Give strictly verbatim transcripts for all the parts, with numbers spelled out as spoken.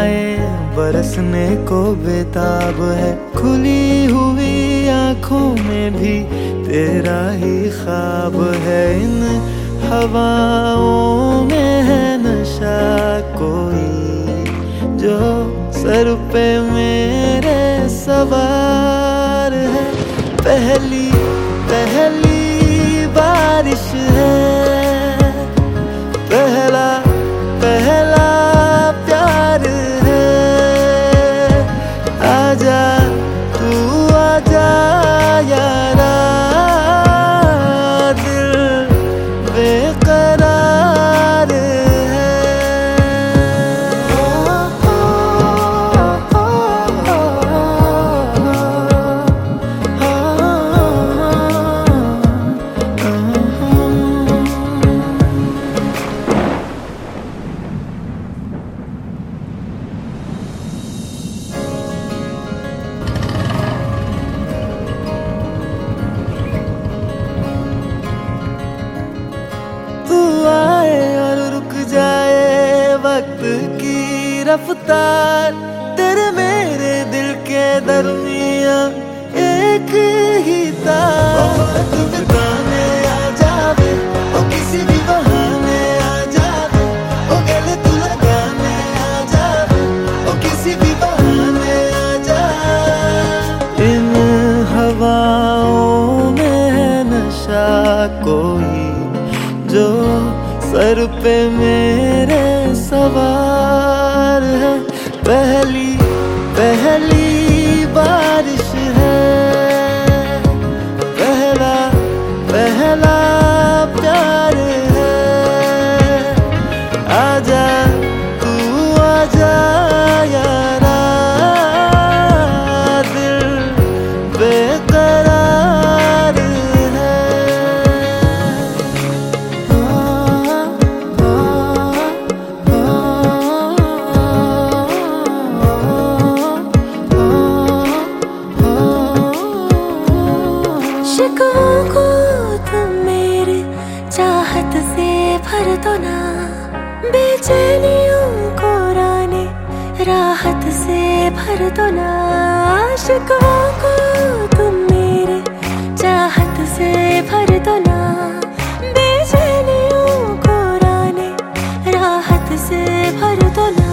दुआएं बरसने को बेताब है। खुली हुई आंखों में भी तेरा ही ख्वाब है। इन हवाओं में है नशा कोई जो सर पे मेरे सवार है। पहली पहली बारिश है, पहला पहला प्यार है। आजा तू आजा यारा, दिल बेकरार है। तू आए और रुक जाए वक्त की रफ्तार, तेरे मेरे दिल के दरमिया एक ही तार। तू गाने आ जावे ओ किसी भी बहाने आ जावे, ओ गले तू लगाने आ जावे ओ किसी भी बहाने आ जावे। इन हवाओं में है नशा कोई जो सर पे मेरे सवार है। पहली पहली बारिश है, पहला पहला प्यार है। आजा तू आजा यारा, दिल बेकरार है। शिकवों को तुम मेरे चाहत से भर दो ना, बेचैनियों को राने राहत से भर दो ना। शिकवों को तुम मेरे चाहत से भर दो ना, बेचैनियों को राने राहत से भर दो ना।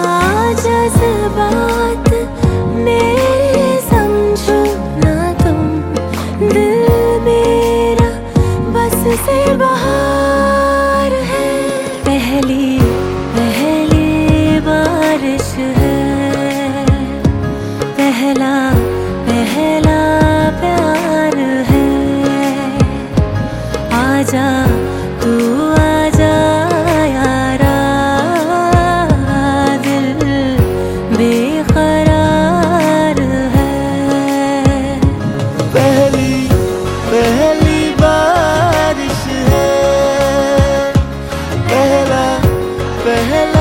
जज्बात मेरे समझो ना तुम, दिल मेरा बस से बाहर है। पहली पहली बारिश है, पहला पहला प्यार है। आजा तू आजा यारा, दिल बेकरार है। पहली पहली बारिश है, पहला पहला